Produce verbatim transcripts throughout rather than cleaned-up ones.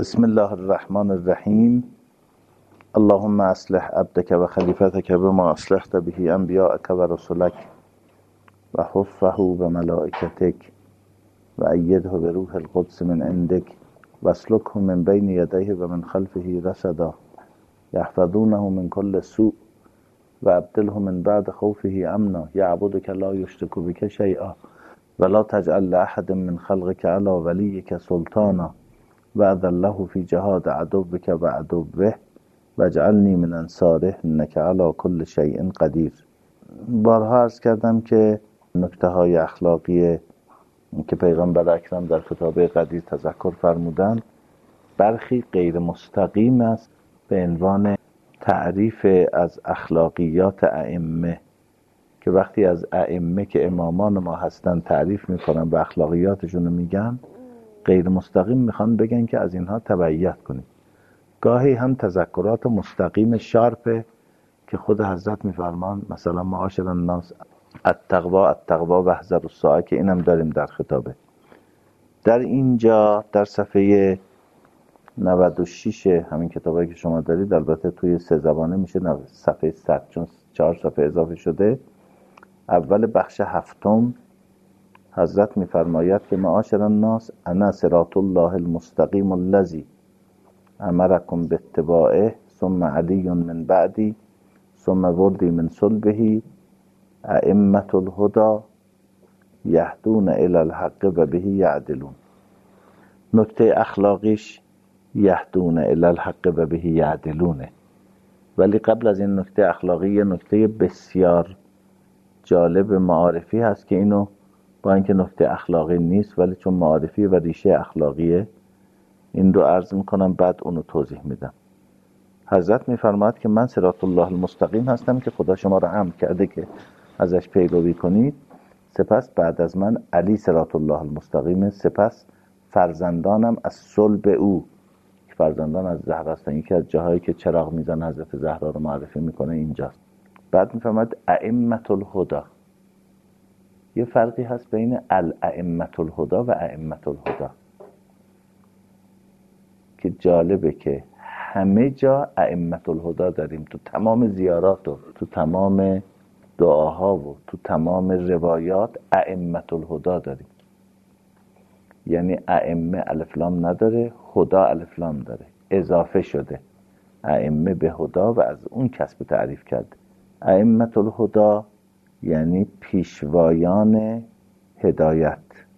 بسم الله الرحمن الرحیم. اللهم اصلح عبدك و خلیفتك بما اصلحت به انبیاءك و رسلك و حفه بملائکتك و ایده بروح القدس من عندك و اسلکه من بین یدیه و من خلفه رصدا یحفظونه من كل سوء و ابدله من بعد خوفه امنا یعبدك لا یشرک بك شیئا ولا تجعل لأحد من خلقك على وليك سلطانا وأذله في جهاد عدوك وعدوه واجعلني من انصاره انك على كل شيء قدیر. بارها عرض کردم که نکته های اخلاقی که پیغمبر اکرم در خطابه قدیر تذکر فرمودند برخی غیر مستقیم است به عنوان تعریف از اخلاقیات ائمه، که وقتی از ائمه که امامان ما هستن تعریف میکنن و اخلاقیاتشون رو میگن، غیر مستقیم میخوان بگن که از اینها تبعیت کنید. گاهی هم تذکرات مستقیم شارپه که خود حضرت میفرمان مثلا معاشر الناس التقوا التقوا و احذروا الساعه، که اینم داریم در خطابه. در اینجا در صفحه نود و شش همین کتابی که شما دارید، البته توی سه زبانه میشه صفحه صد چون چهار صفحه اضافه شده، اول بخش هفتم حضرت میفرماید که معاشر الناس انا صراط الله المستقیم الذی امرکم باتباعه ثم علی من بعدی ثم وردی من صلبه ائمة الهدى یهدون الی الحق و به یعدلون. نکته اخلاقیش یهدون الی الحق و به یعدلونه، ولی قبل از این نکته اخلاقی یه نکته بسیار جالب معارفی هست که اینو با اینکه نکته اخلاقی نیست ولی چون معارفی و ریشه اخلاقیه این رو عرض میکنم، بعد اونو توضیح میدم. حضرت میفرماید که من صراط الله المستقیم هستم که خدا شما رو امر کرده که ازش پیروی کنید، سپس بعد از من علی صراط الله المستقیم، سپس فرزندانم از صلب او، که فرزندان از زهرا هستن. یکی از جاهایی که چراغ میزن حضرت زهرا رو معرفی میکنه اینجاست. بعد میفرماید ائمة الهدى. یه فرقی هست بین الائمة الهدى و ائمة الهدى که جالبه که همه جا ائمة الهدى داریم، تو تمام زیارات و تو تمام دعاها و تو تمام روایات ائمة الهدى داریم. یعنی ائمه الف لام نداره، هدى الف لام داره، اضافه شده ائمه به هدى و از اون کسب تعریف کرده. ائمة الهدى یعنی پیشوایان هدایت.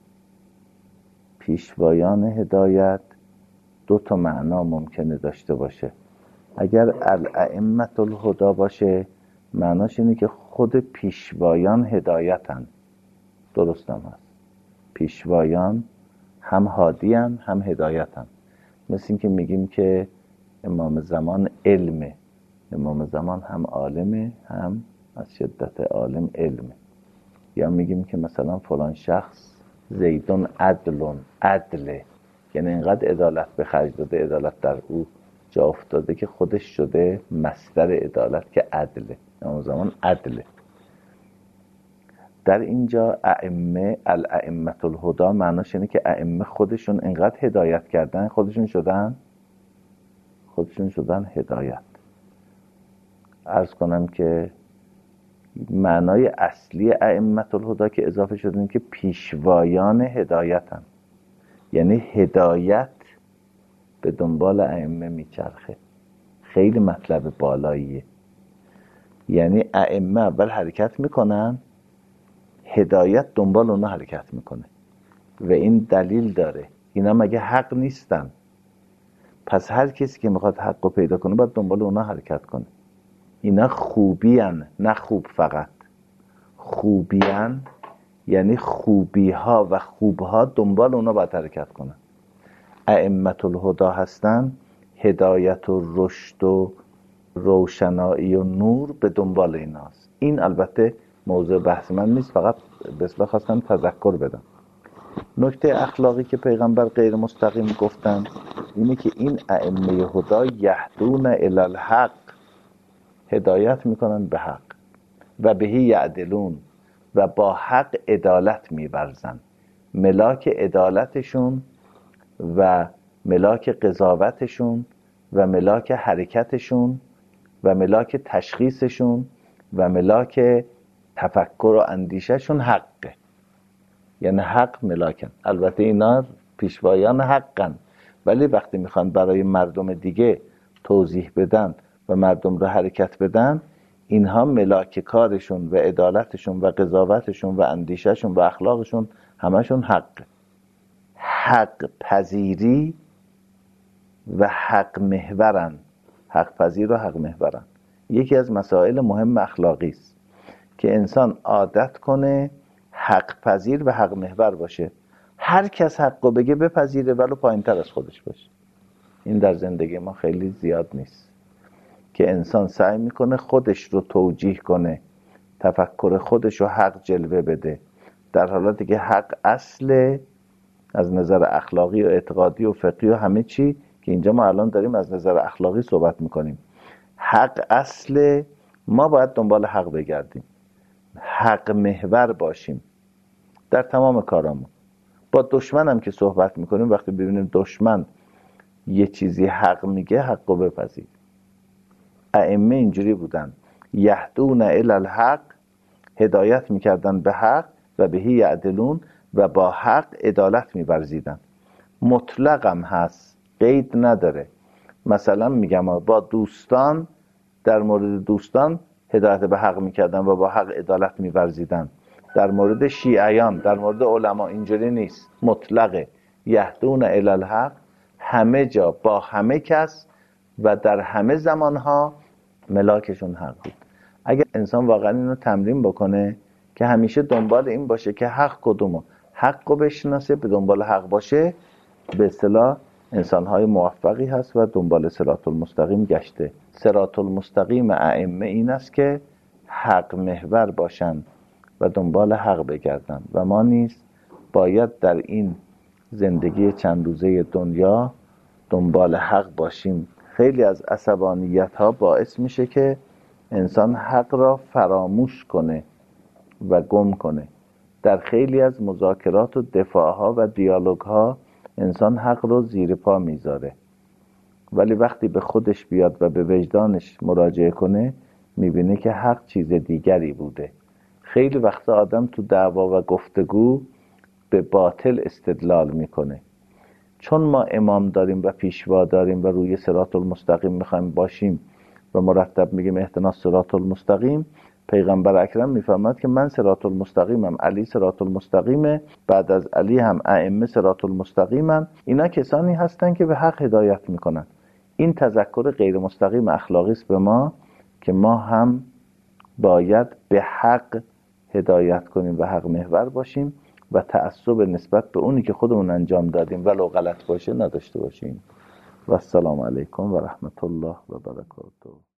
پیشوایان هدایت دو تا معنا ممکنه داشته باشه. اگر الائمة الهدى باشه معناش اینه که خود پیشوایان هدایتن. درست هم هست، پیشوایان هم هادیان هم هدایتن. مثل این که میگیم که امام زمان علمه، امام زمان هم عالمه هم از شدت عالم علمه. یا میگیم که مثلا فلان شخص زیدون عدلون، عدله، یعنی اینقدر عدالت به خرج داده، عدالت در او جا افتاده که خودش شده مصدر عدالت که عدله. امام زمان عدله. در اینجا ائمه الائمة الهدى معناش اینه که ائمه خودشون اینقدر هدایت کردن، خودشون شدن خودشون شدن هدایت. عرض کنم که معنای اصلی ائمة الهدى که اضافه شده اینه که پیشوایان هدایتن، یعنی هدایت به دنبال ائمه میچرخه. خیلی مطلب بالاییه. یعنی ائمه اول حرکت میکنن، هدایت دنبال اونا حرکت میکنه و این دلیل داره. اینا مگه حق نیستن؟ پس هر کسی که میخواد حق رو پیدا کنه باید دنبال اونا حرکت کنه. اینا خوبیان، نه خوب فقط. خوبیان یعنی خوبی ها و خوب ها دنبال اونا باید حرکت کنن. ائمة الهدى هستن، هدایت و رشد و روشنایی و نور به دنبال ایناست. این البته موضوع بحث من نیست، فقط بسیار خواستم تذکر بدم. نکته اخلاقی که پیغمبر غیر مستقیم گفتن اینه که این ائمه هدی یهدون الی الحق، هدایت میکنن به حق، و به یعدلون، و با حق عدالت می‌ورزن. ملاک عدالتشون و ملاک قضاوتشون و ملاک حرکتشون و ملاک تشخیصشون و ملاک تفکر و اندیشهشون حقه. یعنی حق ملاکن. البته اینا پیشوایان حقن، ولی وقتی میخوان برای مردم دیگه توضیح بدن و مردم رو حرکت بدن، اینها ملاک کارشون و عدالتشون و قضاوتشون و اندیشهشون و اخلاقشون همشون حقه. حق پذیری و حق محورن. حق پذیر و حق محورن. یکی از مسائل مهم اخلاقی است که انسان عادت کنه حق پذیر و حق محور باشه. هر کس حقو بگه بپذیره ولو پایین تر از خودش باشه. این در زندگی ما خیلی زیاد نیست که انسان سعی میکنه خودش رو توجیه کنه، تفکر خودش رو حق جلوه بده، در حالاتی که حق اصل از نظر اخلاقی و اعتقادی و فقهی و همه چی که اینجا ما الان داریم از نظر اخلاقی صحبت میکنیم. حق اصل، ما باید دنبال حق بگردیم، حق محور باشیم در تمام کارامون. با دشمن هم که صحبت میکنیم وقتی ببینیم دشمن یه چیزی حق میگه حقو بپذیر. ائمه اینجوری بودن، یهدون الی الحق، هدایت میکردن به حق و بهی یعدلون، و با حق عدالت می‌ورزیدن. مطلقم هست، قید نداره. مثلا میگم با دوستان، در مورد دوستان هدایت به حق میکردن و با حق عدالت می‌ورزیدن. در مورد شیعیان، در مورد علما اینجوری نیست، مطلقه. یهدون الی الحق، همه جا با همه کس و در همه زمانها ملاکشون حق بود. اگر انسان واقعا اینو تمرین بکنه که همیشه دنبال این باشه که حق کدومه، حقو بشناسه، به دنبال حق باشه، به اصطلاح انسان‌های موفقی هست و دنبال صراط المستقیم گشته. صراط المستقیم ائمه این است که حق محور باشن و دنبال حق بگردن و ما نیز باید در این زندگی چند روزه دنیا دنبال حق باشیم. خیلی از عصبانیت‌ها باعث میشه که انسان حق را فراموش کنه و گم کنه. در خیلی از مذاکرات و دفاعها و دیالوگها انسان حق رو زیر پا میذاره، ولی وقتی به خودش بیاد و به وجدانش مراجعه کنه میبینه که حق چیز دیگری بوده. خیلی وقتا آدم تو دعوا و گفتگو به باطل استدلال میکنه. چون ما امام داریم و پیشوا داریم و روی صراط المستقیم میخوایم باشیم و مرتب میگیم اهدنا الصراط المستقیم، پیغمبر اکرم میفرماد که من صراط المستقیمم، علی صراط المستقیمه، بعد از علی هم ائمه صراط المستقیمن. اینا کسانی هستن که به حق هدایت میکنن. این تذکر غیر مستقیم اخلاقی است به ما که ما هم باید به حق هدایت کنیم و حق محور باشیم و تعصب نسبت به اونی که خودمون انجام دادیم ولو غلط باشه نداشته باشیم. و السلام علیکم و رحمت الله و برکاته.